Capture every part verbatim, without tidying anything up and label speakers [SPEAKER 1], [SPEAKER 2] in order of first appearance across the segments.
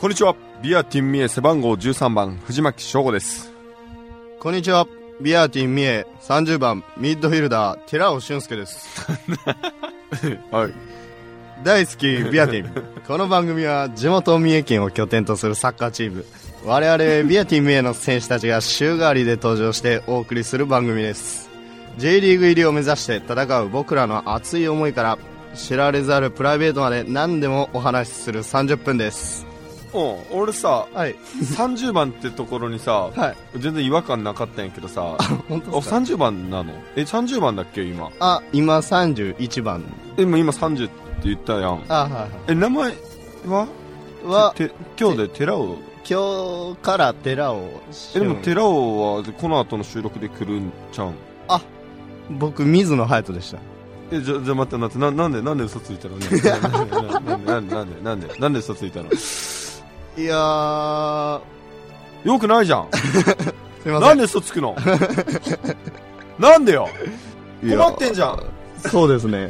[SPEAKER 1] こんにちは。ビアティンミエ背番号じゅうさんばん藤巻翔吾です。
[SPEAKER 2] こんにちは。ビアティンミエさんじゅうばんミッドフィルダー寺尾俊介です。
[SPEAKER 1] はい。
[SPEAKER 2] 大好きビアティン。この番組は地元三重県を拠点とするサッカーチーム、我々ビアティンミエの選手たちが週替わりで登場してお送りする番組です。 J リーグ入りを目指して戦う僕らの熱い思いから知られざるプライベートまで何でもお話しするさんじゅっぷんです。
[SPEAKER 1] うん、俺さ、
[SPEAKER 2] はい、
[SPEAKER 1] さんじゅうばんってところにさ、はい、全然違和感なかったんやけどさ。
[SPEAKER 2] 本当ですか？
[SPEAKER 1] さんじゅうばんなの？え、さんじゅうばんだっけ今？
[SPEAKER 2] あ、今さんじゅういちばん。
[SPEAKER 1] でも今さんじゅうって言ったやん。
[SPEAKER 2] あ、はいはい。
[SPEAKER 1] え、名前ははて今日で寺尾？
[SPEAKER 2] 今日から寺尾。
[SPEAKER 1] え、でも寺尾はこの後の収録で来るんちゃうん？
[SPEAKER 2] あ、僕水野隼人でした。
[SPEAKER 1] え、じゃ、じゃ待って待って、な、なんでなんで嘘ついたのね。なんでなんでなんでなんでなんで嘘ついたの？
[SPEAKER 2] いやー、
[SPEAKER 1] よくないじゃん。
[SPEAKER 2] すいません。
[SPEAKER 1] なんで嘘つくの？なんでよ。困ってんじゃん。
[SPEAKER 2] そうですね。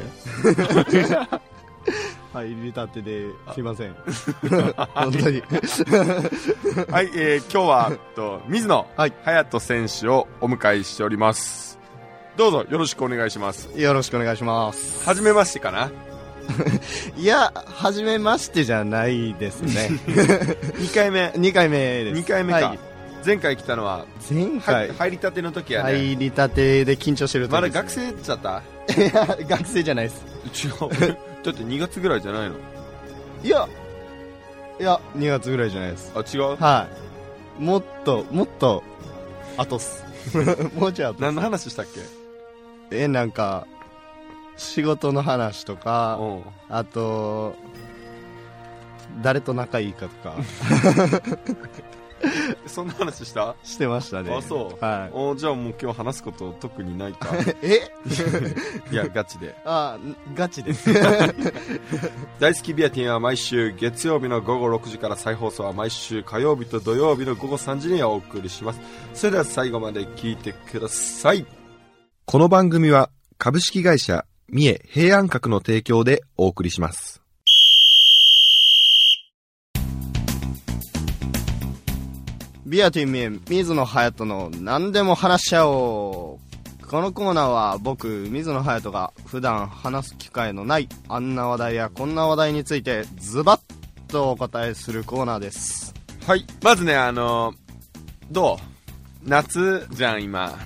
[SPEAKER 2] 入りたてですいません。本当に。
[SPEAKER 1] はい、えー、今日はと水野隼人選手をお迎えしております。どうぞよろしくお願いします。
[SPEAKER 2] よろしくお願いします。
[SPEAKER 1] はじめましてかな？
[SPEAKER 2] いや、はじめましてじゃないですね。
[SPEAKER 1] にかいめ。
[SPEAKER 2] にかいめです。
[SPEAKER 1] にかいめか。
[SPEAKER 2] はい、
[SPEAKER 1] 前回来たのは
[SPEAKER 2] 前回
[SPEAKER 1] 入りたての時やね。
[SPEAKER 2] 入りたてで緊張してる時です、ね。
[SPEAKER 1] まだ学生ちゃった？
[SPEAKER 2] いや、学生じゃないです。
[SPEAKER 1] 違う。だってにがつぐらいじゃないの？
[SPEAKER 2] いやいやにがつぐらいじゃないです。
[SPEAKER 1] あ、違う？
[SPEAKER 2] はい、もっともっと後っす。もうちょい後。
[SPEAKER 1] 何の話したっ
[SPEAKER 2] け？え、なんか仕事の話とか、あと誰と仲いいかとか。
[SPEAKER 1] そんな話した
[SPEAKER 2] してましたね。
[SPEAKER 1] あ、そう、
[SPEAKER 2] はい、
[SPEAKER 1] おじゃあもう今日話すこと特にないか。
[SPEAKER 2] え
[SPEAKER 1] いやガチで。
[SPEAKER 2] あ、ガチです
[SPEAKER 1] 大好きビアティンは毎週月曜日の午後ろくじから再放送は毎週火曜日と土曜日の午後さんじにお送りします。それでは最後まで聞いてください。この番組は株式会社三重平安閣の提供でお送りします。
[SPEAKER 2] ビアティンミエ水野隼人の何でも話しちゃおう。このコーナーは僕水野隼人が普段話す機会のないあんな話題やこんな話題についてズバッとお答えするコーナーです。
[SPEAKER 1] はい、まずね、あのどう？夏じゃん今。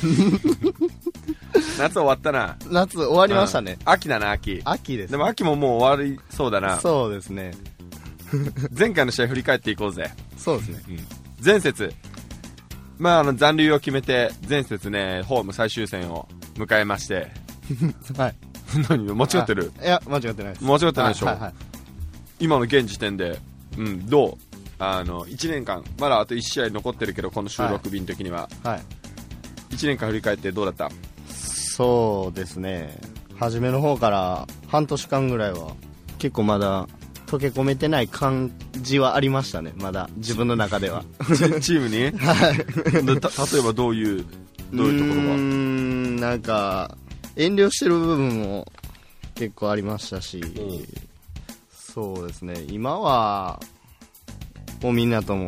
[SPEAKER 1] 夏終わったな。
[SPEAKER 2] 夏終わりましたね、
[SPEAKER 1] うん、秋だな。秋
[SPEAKER 2] 秋です、ね、
[SPEAKER 1] でも秋ももう終わりそうだな。
[SPEAKER 2] そうですね。
[SPEAKER 1] 前回の試合振り返っていこうぜ。
[SPEAKER 2] そうですね、
[SPEAKER 1] うん、前節、まあ、あの残留を決めて前節ねホーム最終戦を迎えまして。
[SPEAKER 2] はい。
[SPEAKER 1] 何間違ってる？
[SPEAKER 2] いや間違ってないです。
[SPEAKER 1] 間違ってないでしょ、
[SPEAKER 2] はいはい、
[SPEAKER 1] 今の現時点で、うん、どう？あのいちねんかんまだあといち試合残ってるけどこの収録日の時には、はいはい、いちねんかん振り返ってどうだった？
[SPEAKER 2] そうですね、初めの方から半年間ぐらいは結構まだ溶け込めてない感じはありましたね。まだ自分の中では。
[SPEAKER 1] チームに？はい。例えばどういうどういうところが？うー
[SPEAKER 2] ん、なんか遠慮してる部分も結構ありましたし、そうですね、今はもうみんなとも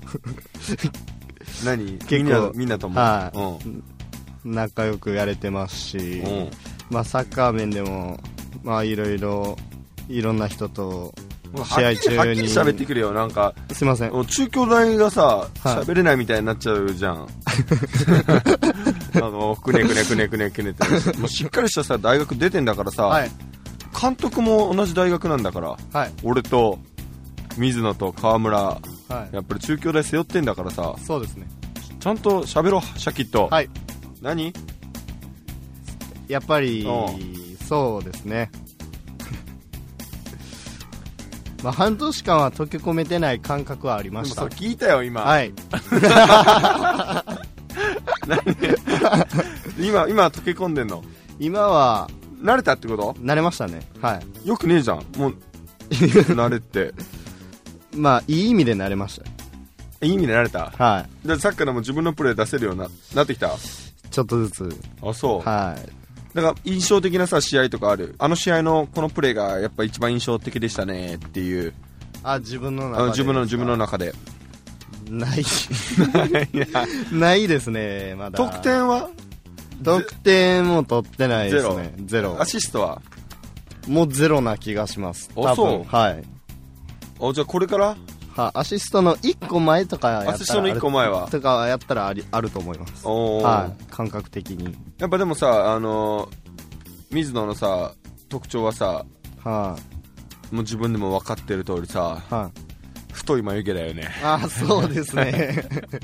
[SPEAKER 1] 何？
[SPEAKER 2] 結構
[SPEAKER 1] みんなみんなとも、
[SPEAKER 2] はい、うん、仲良くやれてますし、まあサッカー面でもまあいろいろいろんな人と試合中に
[SPEAKER 1] はっきり喋ってくれよ。なんか
[SPEAKER 2] すいません、
[SPEAKER 1] 中京大がさ喋れないみたいになっちゃうじゃん。あのくねくねくねくねくねってもうしっかりしたさ大学出てんだからさ、はい、監督も同じ大学なんだから、はい、俺と水野と川村、はい、やっぱり中京大背負ってんだからさ。
[SPEAKER 2] そうですね、
[SPEAKER 1] ちゃんと喋ろうシャキッと。はい。何？
[SPEAKER 2] やっぱりそうですね。まあ、半年間は溶け込めてない感覚はありました。
[SPEAKER 1] でもそれ聞いたよ今。
[SPEAKER 2] はい。
[SPEAKER 1] 今今溶け込んでんの？
[SPEAKER 2] 今は
[SPEAKER 1] 慣れたってこと？
[SPEAKER 2] 慣れましたね。はい。
[SPEAKER 1] よくねえじゃんもう慣れって
[SPEAKER 2] まあいい意味で慣れました。
[SPEAKER 1] いい意味で慣れた？
[SPEAKER 2] はい。
[SPEAKER 1] でサッカーでも自分のプレー出せるように な, なってきた？
[SPEAKER 2] ちょっとずつ。
[SPEAKER 1] あ、そう。
[SPEAKER 2] はい。
[SPEAKER 1] だから印象的なさ試合とかある？あの試合のこのプレーがやっぱ一番印象的でしたねっていう
[SPEAKER 2] あ、自分の中で。
[SPEAKER 1] 自分の、自分の中で。
[SPEAKER 2] ない。ないですね、まだ。
[SPEAKER 1] 得点は
[SPEAKER 2] 得点も取ってないですね。ゼロ。
[SPEAKER 1] アシストは
[SPEAKER 2] もうゼロな気がします。
[SPEAKER 1] あ、そう。
[SPEAKER 2] はい。
[SPEAKER 1] あ、じゃあこれから
[SPEAKER 2] はアシストのいっこまえとかやったら
[SPEAKER 1] アシストのいっこまえは
[SPEAKER 2] とかやったらありあると思います。
[SPEAKER 1] お、
[SPEAKER 2] はい、感覚的に。
[SPEAKER 1] やっぱでもさ、あの水野のさ特徴はさ、
[SPEAKER 2] は
[SPEAKER 1] もう自分でも分かってる通りさ、
[SPEAKER 2] は
[SPEAKER 1] 太い眉毛だよね。
[SPEAKER 2] ああ、そうですね。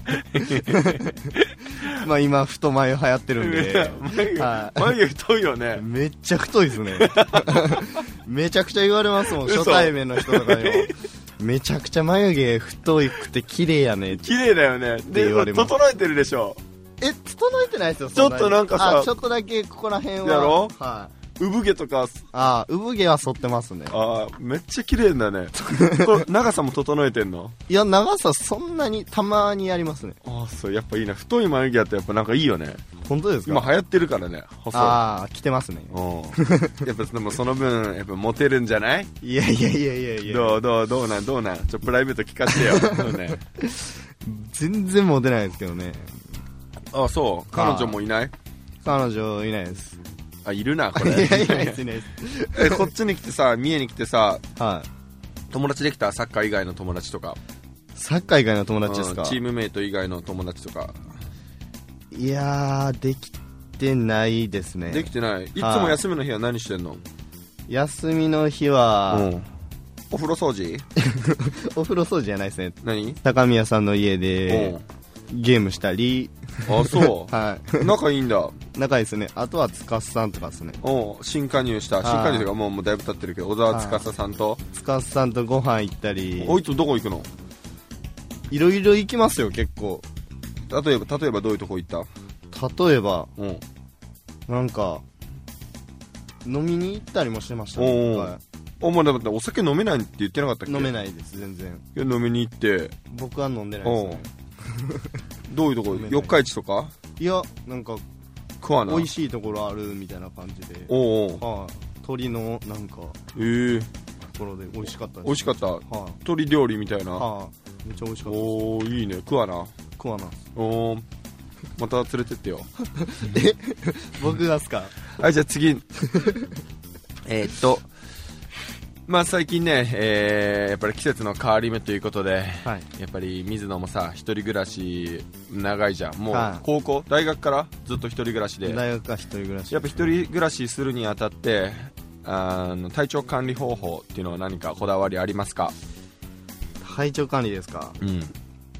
[SPEAKER 2] まあ今太眉流行ってるんで
[SPEAKER 1] 眉毛、はい、眉毛太いよね。
[SPEAKER 2] めっちゃ太いですね。めちゃくちゃ言われますもん、初対面の人とかにも。めちゃくちゃ眉毛太くて綺麗やね。
[SPEAKER 1] 綺麗だよね。で、整えてるでしょ。
[SPEAKER 2] え、整えてないですよ。
[SPEAKER 1] ちょっとなんかさ、
[SPEAKER 2] ちょっとだけここら辺は。
[SPEAKER 1] やろ、
[SPEAKER 2] はい。
[SPEAKER 1] 産毛とか。
[SPEAKER 2] ああ、産毛は剃ってますね。
[SPEAKER 1] ああ、めっちゃ綺麗だね。これ長さも整えてんの？
[SPEAKER 2] いや、長さそんなにたまにやりますね。
[SPEAKER 1] ああ、そう、やっぱいいな。太い眉毛やってやっぱなんかいいよね。
[SPEAKER 2] 本当ですか？
[SPEAKER 1] 今流行ってるからね。細い。
[SPEAKER 2] ああ、来てますね。
[SPEAKER 1] うん。やっぱでもその分やっぱモテるんじゃない？
[SPEAKER 2] いやいやいやいやいや。
[SPEAKER 1] どうどうどうなんどうなん。ちょプライベート聞かせてよ。そうね。
[SPEAKER 2] 全然モテないですけどね。
[SPEAKER 1] ああ、そう。彼女もいない？
[SPEAKER 2] 彼女いないです。
[SPEAKER 1] あ、いるなこれ。
[SPEAKER 2] いやいないですいないです。
[SPEAKER 1] え、こっちに来てさ、三重に来てさ、
[SPEAKER 2] はい。
[SPEAKER 1] 友達できた？サッカー以外の友達とか。
[SPEAKER 2] サッカー以外の友達ですか？
[SPEAKER 1] チームメイト以外の友達とか。
[SPEAKER 2] いやー、できてないですね。
[SPEAKER 1] できてない。いつも休みの日は何してんの？
[SPEAKER 2] 休みの日は、
[SPEAKER 1] うん、お風呂掃除？
[SPEAKER 2] お風呂掃除じゃないですね。
[SPEAKER 1] 何？
[SPEAKER 2] 高宮さんの家でゲームしたり。
[SPEAKER 1] あ、そう。
[SPEAKER 2] はい。
[SPEAKER 1] 仲いいんだ。
[SPEAKER 2] 仲いいですね。あとは司さんとかですね。
[SPEAKER 1] お新加入した。新加入というかもう、もうだいぶ経ってるけど、小沢司さんと
[SPEAKER 2] 司さんとご飯行ったり。
[SPEAKER 1] おいつどこ行くの？
[SPEAKER 2] いろいろ行きますよ、結構。
[SPEAKER 1] 例えば、例えばどういうとこ行った？
[SPEAKER 2] 例えば、
[SPEAKER 1] うん、
[SPEAKER 2] なんか飲みに行ったりもしてましたね。はい、
[SPEAKER 1] お前だってお酒飲めないって言ってなかったっけ？
[SPEAKER 2] 飲めないです、全然。
[SPEAKER 1] いや、飲みに行って
[SPEAKER 2] 僕は飲んでないですね。
[SPEAKER 1] どういうとこ？四日市とか？
[SPEAKER 2] いや、なんか
[SPEAKER 1] 食わな
[SPEAKER 2] 美味しいところあるみたいな感じで。
[SPEAKER 1] おうおう、
[SPEAKER 2] はあ、鶏のなんか
[SPEAKER 1] えー、
[SPEAKER 2] ところで美味しかったです、ね、
[SPEAKER 1] 美味しかった、はあ、鶏料理みたいな。はあ、
[SPEAKER 2] めっちゃ美味しかったです。
[SPEAKER 1] おー、いいね。食わな
[SPEAKER 2] 食わな。
[SPEAKER 1] おー、また連れてってよ。
[SPEAKER 2] え僕がっすか？
[SPEAKER 1] はい、じゃあ次。えーっとまあ最近ね、えー、やっぱり季節の変わり目ということで、はい、やっぱり水野もさ、一人暮らし長いじゃん。もう高校、はい、大学からずっと一人暮らしで。
[SPEAKER 2] 大学から一人暮らし。
[SPEAKER 1] やっぱ一人暮らしするにあたって、あの体調管理方法っていうのは何かこだわりありますか？
[SPEAKER 2] 体調管理ですか？
[SPEAKER 1] うん。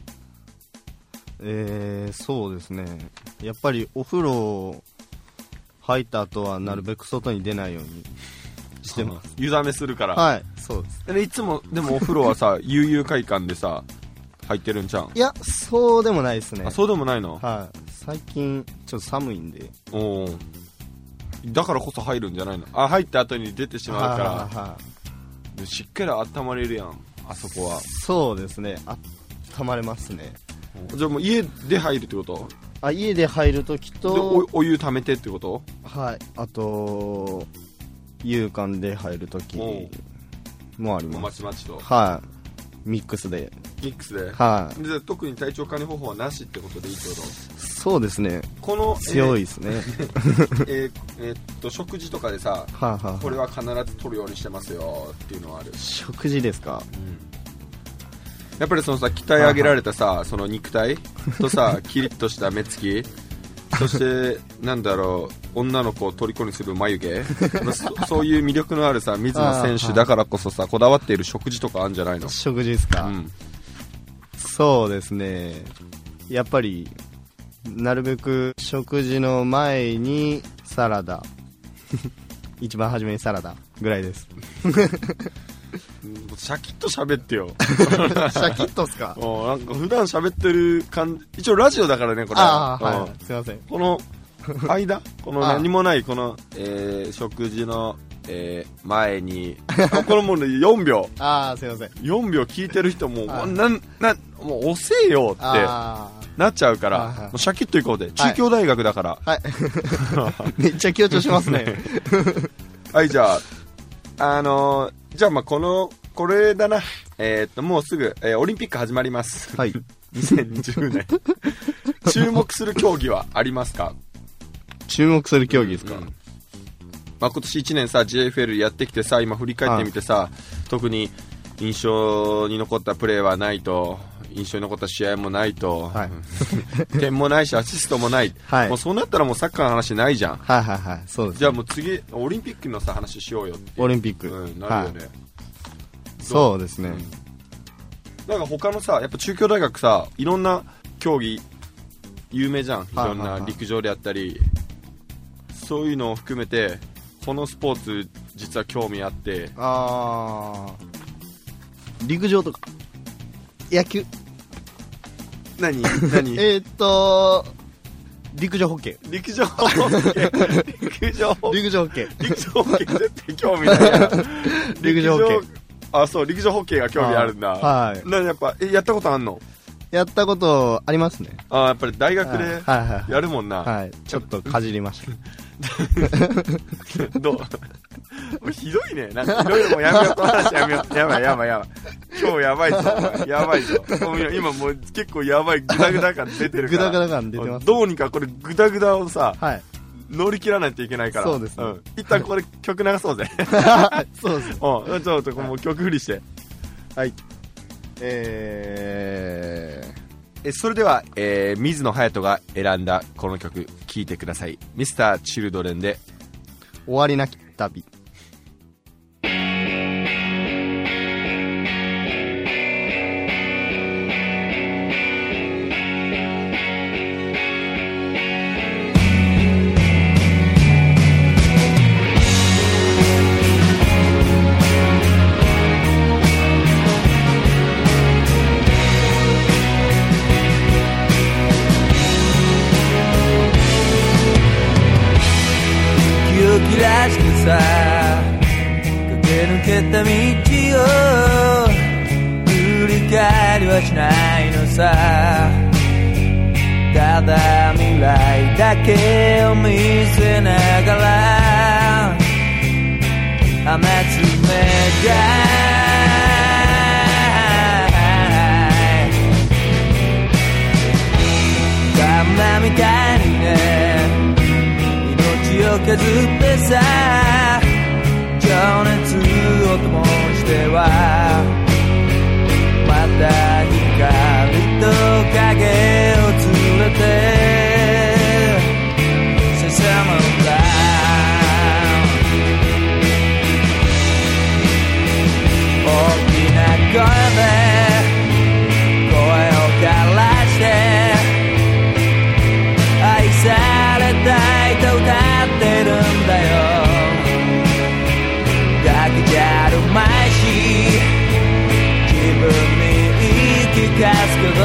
[SPEAKER 2] えー、そうですね。やっぱりお風呂入った後はなるべく外に出ないようにしてます。
[SPEAKER 1] 湯冷めするから。
[SPEAKER 2] はい、そうです。
[SPEAKER 1] でいつもでもお風呂はさ、悠々会館でさ入ってるんじゃん。
[SPEAKER 2] いや、そうでもないですね。
[SPEAKER 1] あ、そうでもないの？
[SPEAKER 2] はい。最近ちょっと寒いんで。
[SPEAKER 1] おー、だからこそ入るんじゃないの？あ、入った後に出てしまうから。はははしっかり温まれるやん、あそこは。そう
[SPEAKER 2] ですね、温まれますね。
[SPEAKER 1] じゃあもう家で入るってこと？
[SPEAKER 2] あ、家で入るときと
[SPEAKER 1] お, お湯溜めてってこと？
[SPEAKER 2] はい。あと夕館で入るときもあります。
[SPEAKER 1] まちまちと。
[SPEAKER 2] はい。ミックスで。
[SPEAKER 1] ミックスで。
[SPEAKER 2] はい。
[SPEAKER 1] じゃあ特に体調管理方法はなしってことでいいってこと？
[SPEAKER 2] そうですね。
[SPEAKER 1] この
[SPEAKER 2] 強いですね。
[SPEAKER 1] えー、えー、えー、っと食事とかでさ、は
[SPEAKER 2] あはあ、
[SPEAKER 1] これは必ず取るようにしてますよっていうのはある？
[SPEAKER 2] 食事ですか？
[SPEAKER 1] うん。やっぱりそのさ、鍛え上げられたさ、ははその肉体とさ、キリッとした目つき、そしてなんだろう、女の子を虜にする眉毛そ, そういう魅力のあるさ、水野選手だからこそさ、こだわっている食事とかあるんじゃないの？
[SPEAKER 2] 食事ですか？うん、そうですね。やっぱりなるべく食事の前にサラダ一番初めにサラダぐらいです。
[SPEAKER 1] シャキッと喋ってよ。
[SPEAKER 2] シャキッとっすか？
[SPEAKER 1] おなんか普段喋ってる感じ、一応ラジオだからねこれ。
[SPEAKER 2] ああ、はい、すいません。
[SPEAKER 1] この間この何もないこの、えー、食事の、えー、前にこのもうよんびょう。
[SPEAKER 2] ああ、すいません。
[SPEAKER 1] よんびょう聞いてる人もなんなんもう遅えよってなっちゃうから、もうシャキッといこうで。中京大学だから。
[SPEAKER 2] はい。めっちゃ強調しますね。
[SPEAKER 1] はい、じゃああのー、じゃあまあこのこれだな、 えー、っともうすぐ、えー、オリンピック始まります。
[SPEAKER 2] はい。
[SPEAKER 1] にせんにじゅうねん注目する競技はありますか？
[SPEAKER 2] 注目する競技ですか？
[SPEAKER 1] うん、まあ、今年いちねんさ ジェイエフエル やってきてさ、今振り返ってみてさ、特に印象に残ったプレーはないと、印象に残った試合もないと、はい、点もないしアシストもない、はい、もうそうなったらもうサッカーの話ないじゃん。
[SPEAKER 2] はいはいはい、そうです、ね、
[SPEAKER 1] じゃあもう次オリンピックのさ話しようよって。
[SPEAKER 2] オリンピック、
[SPEAKER 1] うん、なるよね、はい、
[SPEAKER 2] そうですね、うん、
[SPEAKER 1] なんか他のさ、やっぱ中京大学さ、いろんな競技有名じゃん。いろんな陸上であったり、はいはいはい、そういうのを含めてこのスポーツ実は興味あって。
[SPEAKER 2] あー、陸上とか野球。
[SPEAKER 1] 何何
[SPEAKER 2] えーっと陸上ホッケー。
[SPEAKER 1] 陸上ホッケー陸上ホッケー
[SPEAKER 2] 陸上ホッケー
[SPEAKER 1] 陸上ホッケー絶対興味ないやん
[SPEAKER 2] 陸上ホッケー。
[SPEAKER 1] あ、そう、陸上ホッケーが興味あるんだ。
[SPEAKER 2] はい。
[SPEAKER 1] 何やっぱえやったことあんの？
[SPEAKER 2] やったことありますね。
[SPEAKER 1] あ、やっぱり大学でやるもんな。
[SPEAKER 2] はい、はいはい、ちょっとかじりました
[SPEAKER 1] どうひどいね。なんかいろいろもうやめよう、この話やめよう。やばいやばいやばい、今日やばいぞ、やばいぞ。今もう結構やばいグダグダ感出てるから、
[SPEAKER 2] グダグダ感出てます。
[SPEAKER 1] どうにかこれグダグダをさ、
[SPEAKER 2] はい、
[SPEAKER 1] 乗り切らないといけないから。
[SPEAKER 2] そうですね、うん、
[SPEAKER 1] 一旦これ曲流そうぜ
[SPEAKER 2] そうですね、
[SPEAKER 1] うん、ちょっともう曲振りして。
[SPEAKER 2] はい、えー
[SPEAKER 1] えそれでは、えー、水野隼人が選んだこの曲聴いてください。ミスターチルドレンで
[SPEAKER 2] 終わりなき旅。
[SPEAKER 3] さ駆け抜けた道を振り返りはしないのさ。ただ未来だけを見せながら雨つめがカンナみたいにね命を削ってさ情熱を灯してはまた光と影を連れて進むんだ。大きな声で声を枯らして愛されたいと歌ってるんだよ。だけじゃあるまいし自分に言い聞かすけど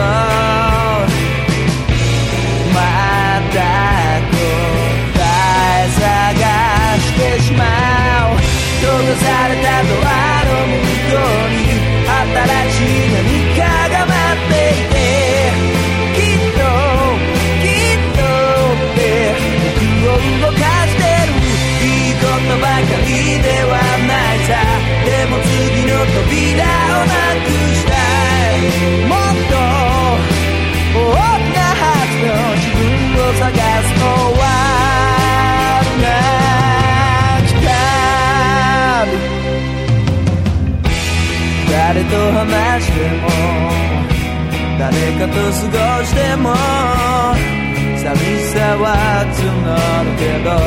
[SPEAKER 3] また答え探してしまう。閉ざされたドアの向こうに新しい何かが待っていてきっときっとって僕を動かしてる。いいことばかりではないさ。でも次の扉をなくしたい。もっと大きなはずの自分を探すのは誰と話しても誰かと過ごしても寂しさは募るけど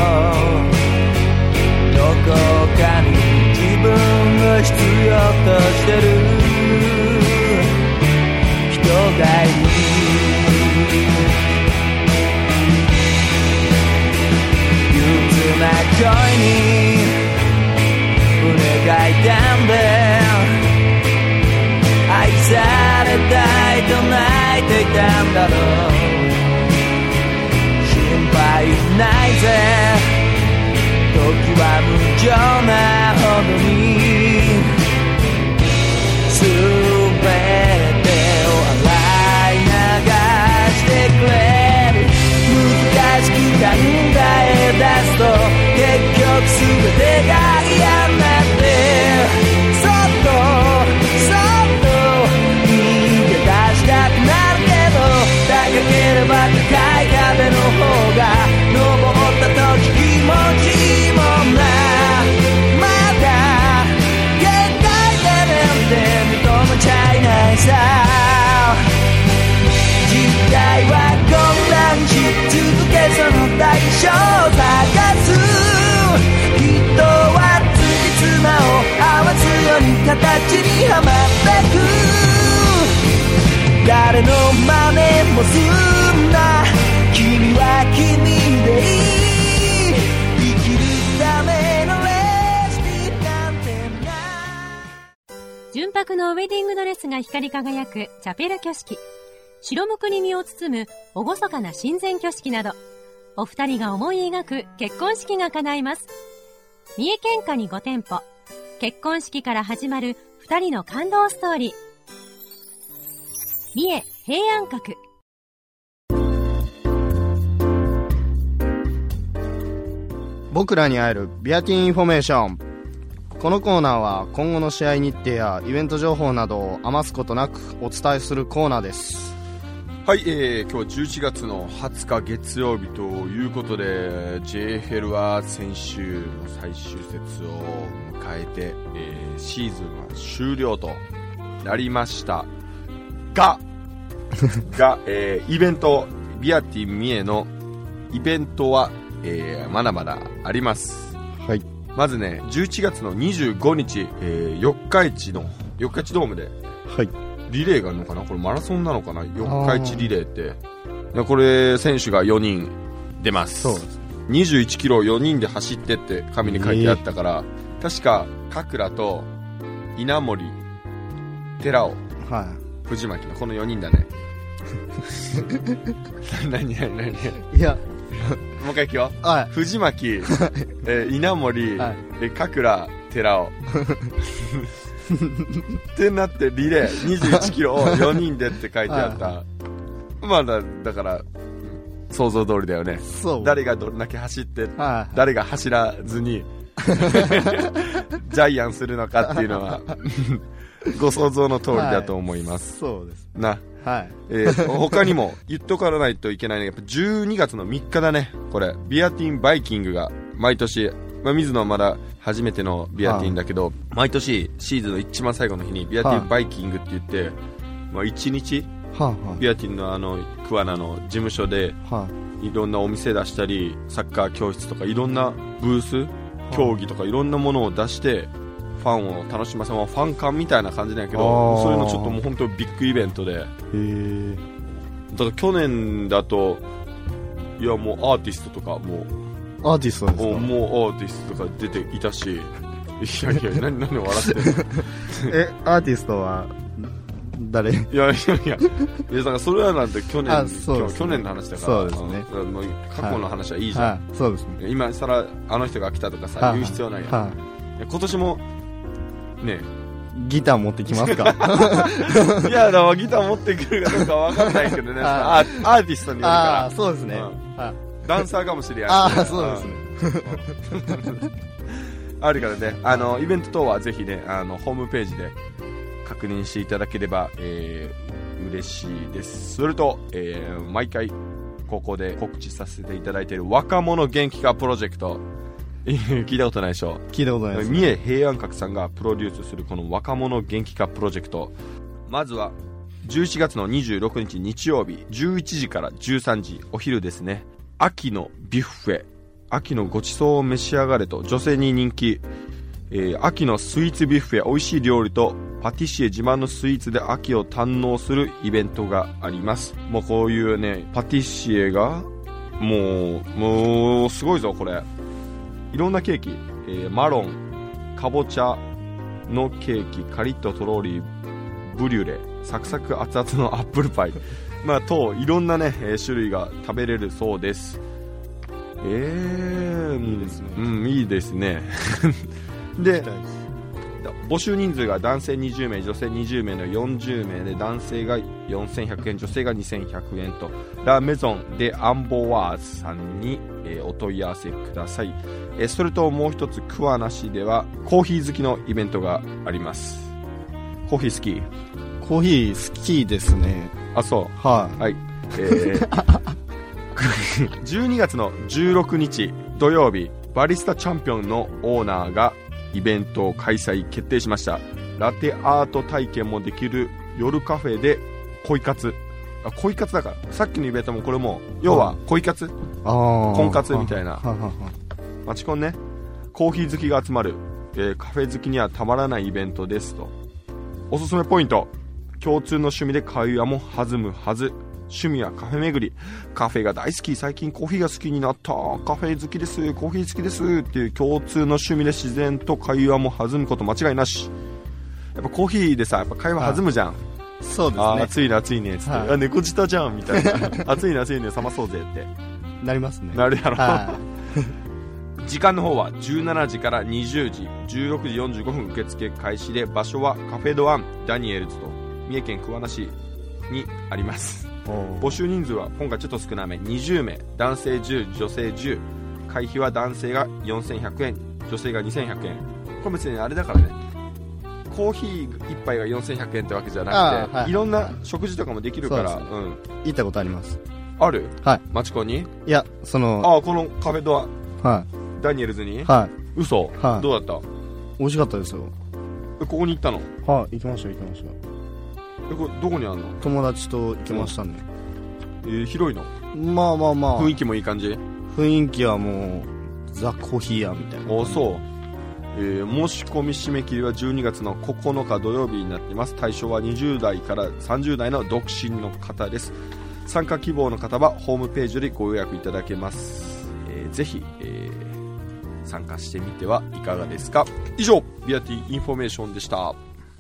[SPEAKER 3] どこかに自分を必要としてる人がいる。憂鬱な声に胸が痛んで愛されたいと泣いていたんだろう。心配ないぜ時は無情なほどに全てを洗い流してくれる。難しく考え出すと結局全てが嫌になってそっとそっとも済んだ。君は君でいい。生きるためのレシピなんてない。
[SPEAKER 4] 純白のウェディングドレスが光り輝くチャペル挙式、白むくに身を包む厳かな神前挙式など、お二人が思い描く結婚式が叶います。三重県下にご店舗、結婚式から始まる二人の感動ストーリー。三重平安閣。
[SPEAKER 2] 僕らに会えるビアティーインフォメーション。このコーナーは今後の試合日程やイベント情報などを余すことなくお伝えするコーナーです。
[SPEAKER 1] はい、えー、今日じゅういちがつのはつか月曜日ということで ジェイエフエル は先週の最終節を迎えて、えー、シーズンは終了となりましたがが、えー、イベントビアティ三重のイベントは、えー、まだまだあります。
[SPEAKER 2] はい。
[SPEAKER 1] まずねじゅういちがつのにじゅうごにち、えー、四日市の四日市ドームで、
[SPEAKER 2] はい、
[SPEAKER 1] リレーがあるのかな、これマラソンなのかな、四日市リレーって。これ選手がよにん出ます。
[SPEAKER 2] そうです。
[SPEAKER 1] にじゅういちキロをよにんで走ってって紙に書いてあったから、えー、確かカクラと稲森、寺尾、
[SPEAKER 2] はい、
[SPEAKER 1] 藤巻のこのよにんだね。何何何
[SPEAKER 2] いや
[SPEAKER 1] もう一回いくよ、
[SPEAKER 2] はい、
[SPEAKER 1] 藤巻、えー、稲森、はい、えカクラ、寺尾ってなってリレーにじゅういちキロをよにんでって書いてあった、はい、まあ だ, だから想像通りだよね。
[SPEAKER 2] そう、
[SPEAKER 1] 誰がどんだけ走って、
[SPEAKER 2] はい、
[SPEAKER 1] 誰が走らずにジャイアンするのかっていうのはご想像の通りだと思います、
[SPEAKER 2] はい、そうです
[SPEAKER 1] な、
[SPEAKER 2] はい、
[SPEAKER 1] えー、他にも言っとかないといけないのがやっぱじゅうにがつのみっかだね。これビアティンバイキングが毎年、まあ、水野はまだ初めてのビアティンだけど、はあ、毎年シーズンの一番最後の日にビアティンバイキングって言って、はあ、まあ、いちにち、はあはあ、ビアティンのあの桑名の事務所で、はあ、いろんなお店出したりサッカー教室とかいろんなブース、競技とかいろんなものを出してファンを楽しませる、ファン館みたいな感じなんやけど、そういうのちょっともう本当ビッグイベントで、へ
[SPEAKER 2] ー、
[SPEAKER 1] だから去年だといやもうアーティストとかもう
[SPEAKER 2] アーティストですか、
[SPEAKER 1] もうアーティストとか出ていたし、いやいや何何笑ってる
[SPEAKER 2] えアーティストは誰？い
[SPEAKER 1] やいやいやいやだからそれはなんて去年、
[SPEAKER 2] あ、そうですね、
[SPEAKER 1] 去年の話だから、
[SPEAKER 2] そうですね、
[SPEAKER 1] もう過去の話はいいじゃん、
[SPEAKER 2] はいはい、そうですね、
[SPEAKER 1] 今さらあの人が来たとかさ、はい、言う必要ないやん、はい、今年もね
[SPEAKER 2] ギター持ってきますか
[SPEAKER 1] いやだからギター持ってくるかどうかわかんないけどね、アーティストによるから、
[SPEAKER 2] あそうですね、
[SPEAKER 1] うん、はい、ダンサーかもしれん。
[SPEAKER 2] ああそうですね
[SPEAKER 1] あるからね、あのイベント等はぜひねあのホームページで確認していただければ、えー、嬉しいです。それと、えー、毎回ここで告知させていただいている若者元気化プロジェクト聞いたことないでしょ。
[SPEAKER 2] 聞いたことないです、
[SPEAKER 1] ね、三重平安閣さんがプロデュースするこの若者元気化プロジェクト、まずはじゅういちがつのにじゅうろくにち日曜日じゅういちじからじゅうさんじお昼ですね、秋のビュッフェ、秋のごちそうを召し上がれと女性に人気、えー、秋のスイーツビュッフェ、美味しい料理とパティシエ自慢のスイーツで秋を堪能するイベントがあります。もうこういうねパティシエがもうもうすごいぞこれ、いろんなケーキ、えー、マロン、かぼちゃのケーキ、カリッととろりブリュレ、サクサク熱々のアップルパイまあ等いろんなね、えー、種類が食べれるそうです。えー、いいですね、うん、いいですねで募集人数が男性にじゅうめい女性にじゅうめいのよんじゅうめいで、男性がよんせんひゃくえん女性がにせんひゃくえんとラ・メゾンでアンボワーズさんに、えー、お問い合わせください、えー、それともう一つ桑名市ではコーヒー好きのイベントがあります。コーヒー好き？
[SPEAKER 2] コーヒー好きですね。
[SPEAKER 1] あ、そう、
[SPEAKER 2] はい、
[SPEAKER 1] はい、えーじゅうにがつのじゅうろくにち土曜日、バリスタチャンピオンのオーナーがイベントを開催決定しました。ラテアート体験もできる夜カフェで恋活、あ恋活だからさっきのイベントもこれも要は恋活、
[SPEAKER 2] あ
[SPEAKER 1] 婚活みたいな、マチコンね、コーヒー好きが集まる、えー、カフェ好きにはたまらないイベントですと。おすすめポイント、共通の趣味で会話も弾むはず、 趣味はカフェ巡り、カフェが大好き、最近コーヒーが好きになった、カフェ好きです、コーヒー好きですっていう共通の趣味で自然と会話も弾むこと間違いなし。やっぱコーヒーでさ、やっぱ会話弾むじゃん。
[SPEAKER 2] そうですね。
[SPEAKER 1] あ、暑いね暑いねっつって、はい、あ、猫舌じゃんみたいな暑いね暑いね冷まそうぜって
[SPEAKER 2] なりますね。
[SPEAKER 1] なるやろ、はい、時間の方はじゅうしちじからにじゅうじ、じゅうろくじよんじゅうごふん受付開始で、場所はカフェドアンダニエルズと三重県桑名市にあります。募集人数は今回ちょっと少なめ、にじゅうめい、男性じゅう、女性じゅう、会費は男性がよんせんひゃくえん、女性がにせんひゃくえん。これ別にあれだからね、コーヒーいっぱいがよんせんひゃくえんってわけじゃなくて、はい、いろんな食事とかもできるから、う、ね、うん、
[SPEAKER 2] 行ったことあります。
[SPEAKER 1] ある？
[SPEAKER 2] はい。
[SPEAKER 1] マチコに？
[SPEAKER 2] いや、その
[SPEAKER 1] ああ、このカフェドア、
[SPEAKER 2] はい、
[SPEAKER 1] ダニエルズに？
[SPEAKER 2] はい。
[SPEAKER 1] 嘘？はい。どうだった？
[SPEAKER 2] 美味しかったですよ。
[SPEAKER 1] え、ここに行ったの？
[SPEAKER 2] はい、行きました行きました。
[SPEAKER 1] え、これどこにあんの？友
[SPEAKER 2] 達と行きましたね。
[SPEAKER 1] えー、広いの？
[SPEAKER 2] まあまあまあ。
[SPEAKER 1] 雰囲気もいい感じ？
[SPEAKER 2] 雰囲気はもうザ・コーヒー屋みたいな。
[SPEAKER 1] お、そう。えー、申し込み締め切りはじゅうにがつのここのか土曜日になっています。対象はにじゅうだいからさんじゅうだいの独身の方です。参加希望の方はホームページよりご予約いただけます。えー、ぜひ、えー、参加してみてはいかがですか。以上、ビアティインフォメーションでした。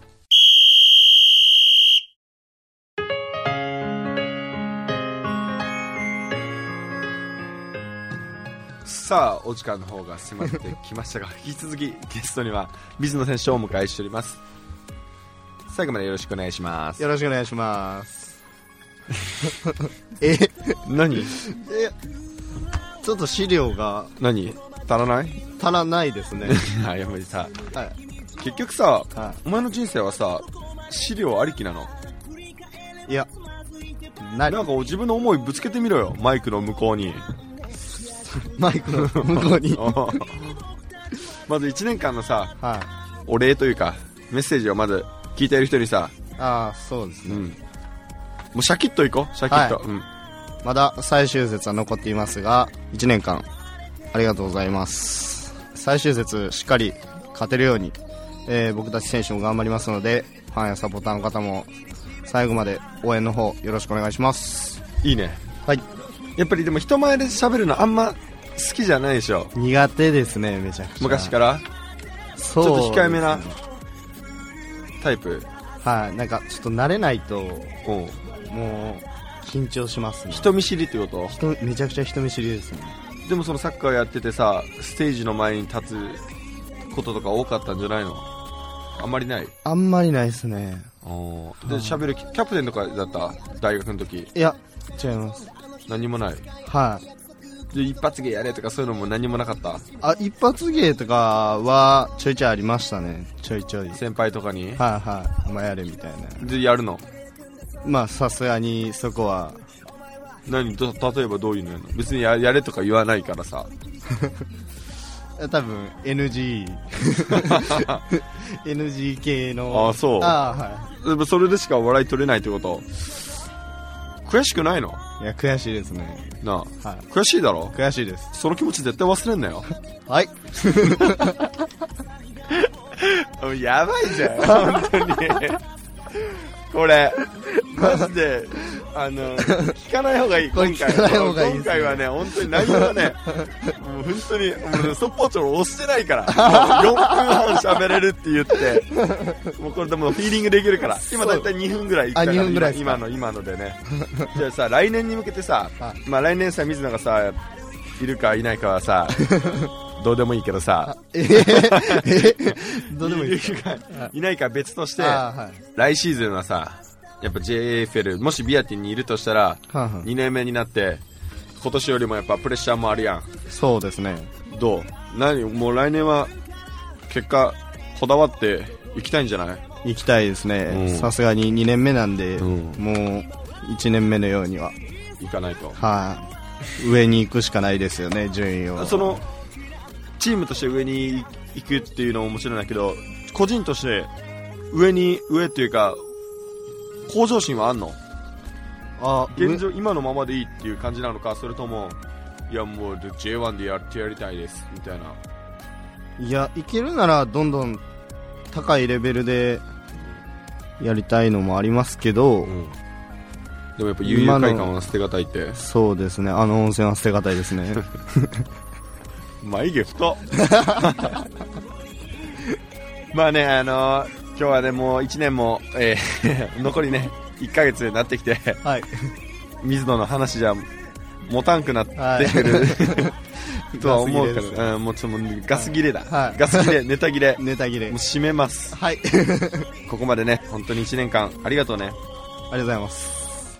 [SPEAKER 1] さあ、お時間の方が迫ってきましたが引き続きゲストには水野選手をお迎えしております。最後までよろしくお願いします。
[SPEAKER 2] よろしくお願いします。え
[SPEAKER 1] 何？え、
[SPEAKER 2] ちょっと資料が
[SPEAKER 1] 何？足らない？
[SPEAKER 2] 足らないですね。
[SPEAKER 1] あ、やっぱりさ、
[SPEAKER 2] はい、
[SPEAKER 1] 結局さ、
[SPEAKER 2] はい、
[SPEAKER 1] お前の人生はさ、資料ありきなの？
[SPEAKER 2] いや、
[SPEAKER 1] な、なんか自分の思いぶつけてみろよ、マイクの向こうに。
[SPEAKER 2] マイクの向こうに
[SPEAKER 1] まずいちねんかんのさ、
[SPEAKER 2] はい、
[SPEAKER 1] お礼というかメッセージをまず聞いている人にさ、
[SPEAKER 2] ああ、そうですね、うん、
[SPEAKER 1] もうシャキッといこう、シャキッと、はい、うん、
[SPEAKER 2] まだ最終節は残っていますがいちねんかんありがとうございます。最終節しっかり勝てるように、えー、僕たち選手も頑張りますので、ファンやサポーターの方も最後まで応援の方よろしくお願いします。
[SPEAKER 1] いいね。
[SPEAKER 2] はい。
[SPEAKER 1] やっぱりでも人前で喋るのあんま好きじゃないでしょ？
[SPEAKER 2] 苦手ですね、めちゃくちゃ。
[SPEAKER 1] 昔から？そう、ちょっと控えめなタイプ？
[SPEAKER 2] はい、なんかちょっと慣れないともう緊張しますね。
[SPEAKER 1] 人見知りってこと？
[SPEAKER 2] 人、めちゃくちゃ人見知りですね。
[SPEAKER 1] でもそのサッカーやっててさ、ステージの前に立つこととか多かったんじゃないの？あんまりない？あ
[SPEAKER 2] んまりないですね。
[SPEAKER 1] おで、喋るキャプテンとかだった？大学の時？
[SPEAKER 2] いや、違います。
[SPEAKER 1] 何もない？
[SPEAKER 2] はい。
[SPEAKER 1] で、一発芸やれとかそういうのも何もなかった？
[SPEAKER 2] あ、一発芸とかはちょいちょいありましたね。ちょいちょい
[SPEAKER 1] 先輩とかに？
[SPEAKER 2] はいはい、お前やれみたいな。
[SPEAKER 1] で、やるの？
[SPEAKER 2] まあさすがにそこは。
[SPEAKER 1] 何と、例えばどういうのやるの？別に や, やれとか言わないからさ
[SPEAKER 2] 多分 エヌジー エヌジー 系の。
[SPEAKER 1] ああ、そう。
[SPEAKER 2] あ、はい。
[SPEAKER 1] でもそれでしか笑い取れないってこと？悔しくないの？
[SPEAKER 2] いや、悔しいですね。
[SPEAKER 1] なあ、
[SPEAKER 2] はい、
[SPEAKER 1] 悔しいだろ？
[SPEAKER 2] 悔しいです。
[SPEAKER 1] その気持ち絶対忘れんなよ。
[SPEAKER 2] はい
[SPEAKER 1] やばいじゃん本当にこれマジであの聞かない方がいい。今回は今回はね、本当に内容がねもう本当にもう速報値を押してないからよんぷんはん喋れるって言ってもうこれでもフィーリングできるから今だいたいにふんぐらいいったから、今, 今の今のでねじゃあさ、来年に向けてさ、まあ来年さ、水野がさいるかいないかはさどうでもいいけどさ、
[SPEAKER 2] えーえー、どうでもいい
[SPEAKER 1] かいないか別として、はい、来シーズンはさ、やっぱ ジェイエーエフエル もしビアティにいるとしたら、ははにねんめになって今年よりもやっぱプレッシャーもあるやん。
[SPEAKER 2] そうですね。
[SPEAKER 1] どう？何もう来年は結果こだわっていきたいんじゃない？
[SPEAKER 2] 行きたいですね。さすがににねんめなんで、うん、もういちねんめのようにはい
[SPEAKER 1] かないと、
[SPEAKER 2] はい、あ、上に行くしかないですよね、順位を。
[SPEAKER 1] そのチームとして上に行くっていうのももちろんだけど、個人として上に上っていうか向上心はあんの？あ、現状今のままでいいっていう感じなのか、それともいやもう ジェイワン でやってやりたいですみたいな。
[SPEAKER 2] いや、いけるならどんどん高いレベルでやりたいのもありますけど、うん、
[SPEAKER 1] でもやっぱ悠々会館は捨てがたいって。
[SPEAKER 2] そうですね、あの温泉は捨てがたいですね。
[SPEAKER 1] 眉毛太っ。まあね、あのー、今日はね、もういちねんも、えー、残りね、いっかげつになってきて、はい、水野の話じゃ持たんくなってる、はい、とは思うから、うん、もうちょっとガス切れだ、はい、ガス切れ、ネタ切れ、
[SPEAKER 2] ネタ切れ、
[SPEAKER 1] もう締めます。はい。ここまでね、本当にいちねんかんありがとうね。あり
[SPEAKER 2] がとうございます。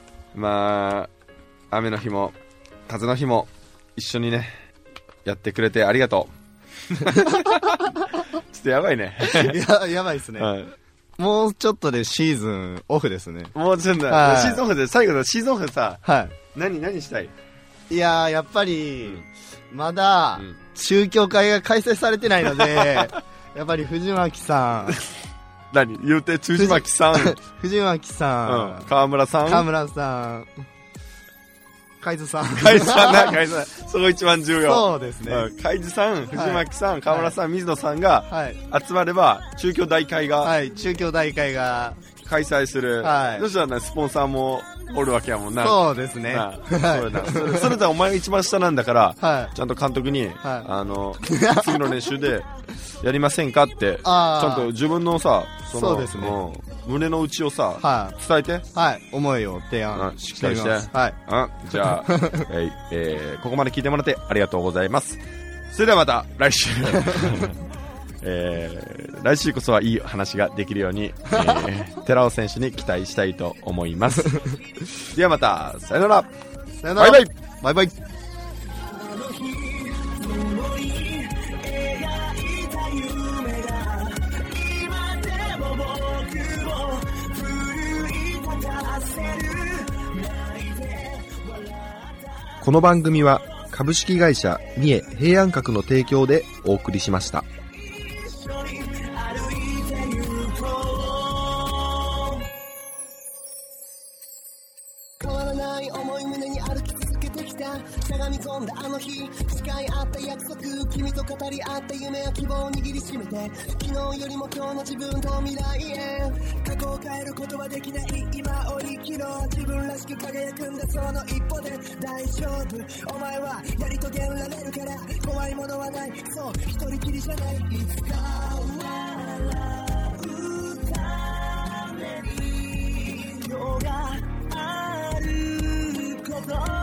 [SPEAKER 1] まあ、雨の日も風の日も一緒にねやってくれてありがとう。ちょっとやばいね。
[SPEAKER 2] や, やばいですね、はい、もうちょっとでシーズンオフですね。
[SPEAKER 1] もうちょっと、はい、シーズンオフで最後のシーズンオフさ、はい、何何したい？
[SPEAKER 2] いやーやっぱり、うん、まだ宗教会が開催されてないので、やっぱり藤巻さん
[SPEAKER 1] 何言うて、藤巻さん
[SPEAKER 2] 藤巻さん、
[SPEAKER 1] うん、川村さん
[SPEAKER 2] 川村さん海津さん
[SPEAKER 1] 海津さんな、海津さん、そこ一番重要。
[SPEAKER 2] そうですね、
[SPEAKER 1] うん、海津さん、藤巻さん、はい、川村さん、水野さんが集まれば中京大会が、
[SPEAKER 2] はい、中京大会が
[SPEAKER 1] 開催する、はい、そしたらねスポンサーもおるわけやもんな。
[SPEAKER 2] そうですね。
[SPEAKER 1] なそうやな。それ、それでお前が一番下なんだから、はい、ちゃんと監督に、はい、あの次の練習でやりませんかって、ちゃんと自分のさ、その
[SPEAKER 2] そうですね、
[SPEAKER 1] うん、胸の内をさ、はい、伝えて、
[SPEAKER 2] はい、思いを提案
[SPEAKER 1] しっかりして、はい、うん、じゃあ、えーえー、ここまで聞いてもらってありがとうございます。それではまた来週。えー、来週こそはいい話ができるように、えー、寺尾選手に期待したいと思います。ではまた、さよなら。
[SPEAKER 2] さよなら。
[SPEAKER 1] バイバイ。バイバイ。この番組は株式会社三重平安閣の提供でお送りしました。
[SPEAKER 3] しゃがみ込んだあの日、誓い合った約束、君と語り合った夢や希望を握りしめて、昨日よりも今日の自分と未来へ、過去を変えることはできない今を生きろ、自分らしく輝くんだその一歩で大丈夫、お前はやり遂げられるから怖いものはない、そう一人きりじゃない、いつか笑うために今日があること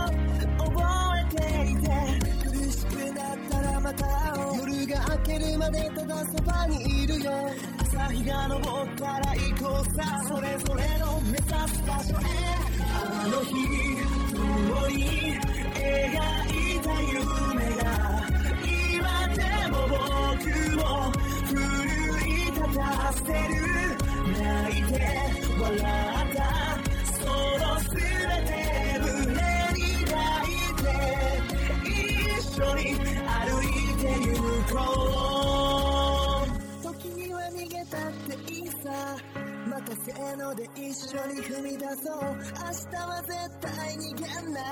[SPEAKER 3] 夜が明けるまでただそばにいるよ、朝日が昇ったら行こうさ、それぞれの目指す場所へ、あの日共に描いた夢が今でも僕を奮い立たせる、泣いて笑ったその全て胸に抱いて一緒に歩いてゆこう、時には逃げたっていいさ、またせーので一緒に踏み出そう、明日は絶対逃げんな、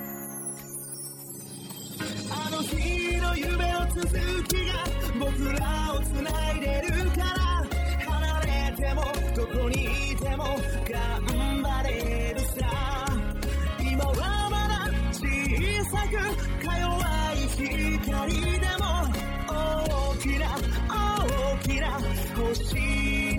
[SPEAKER 3] あの日の夢の続きが僕らを繋いでるから、離れてもどこにいても頑張れるさ、今はまだ小さくか弱い光でも大きな大きな星